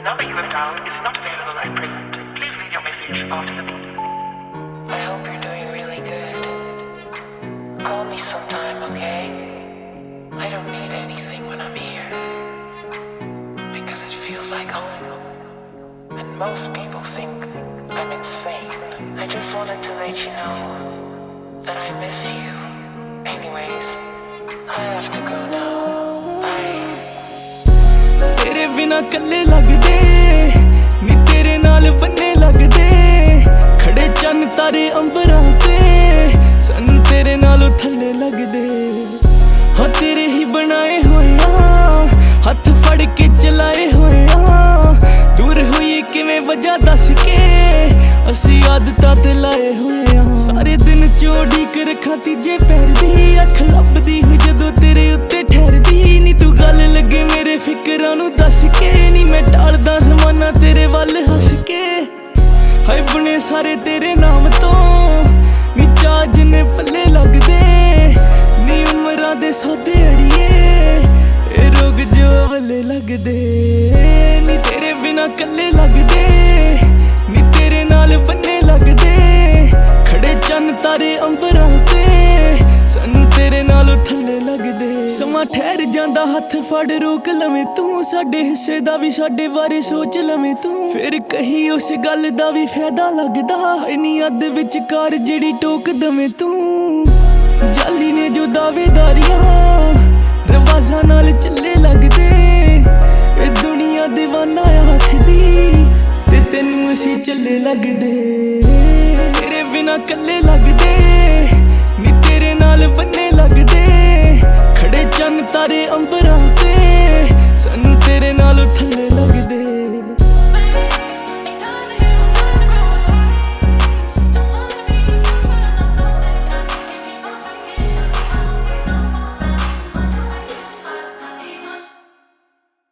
number you have dialed is not available at present. Please leave your message after the beep. I hope you're doing really good. Call me sometime, okay? I don't need anything when I'm here, because it feels like home. And most people think I'm insane. I just wanted to let you know that I miss you. Anyways, I have to go now. Bye. तेरे बिना कल्ले लगदे नी तेरे नाल बन्ने लगदे खड़े चन्न तारे अंबरां ते सानू तेरे नालों थल्ले लगदे हाँ तेरे ही बनाए होया हथ फड़ के चलाए होया दूर हुई किवें वजह दस के असी आदतां ते लाए होया सारे दिन चोड़ीक रखां तीजे पैर दी अख लभदी हुई जदों तेरे उत्ते ठहरदी नी तू गल लगे मेरे फिकरां नू दस के नी मैं टालदा ज़माना तेरे वल हस के हाय बुने सारे तेरे नाम तो नी चाह जिन्ने पल्ले लगदे नी उमरां दे सौदे अड़िए ए रोग जो अवले लगदे नी तेरे बिना कल्ले लगदे नी तेरे नाल बन्ने लगदे खड़े चन्न तारे अंबरां ते सानू तेरे नालों थल्ले लगदे समां ठहर जांदा हथ फड़ रोक लवें तू साडे हिस्से दा भी साडे बारे सोच लवें तू फिर कही उस गल दा भी फायदा लगदा इन्नी अद विचकार जेड़ी टोक दवें तू जाली ने जो दावेदारियां रवाजां नाल चले लगदे ए दुनिया दीवाना आखदी ते तेनू असी चले लगदे तेरे बिना कल्ले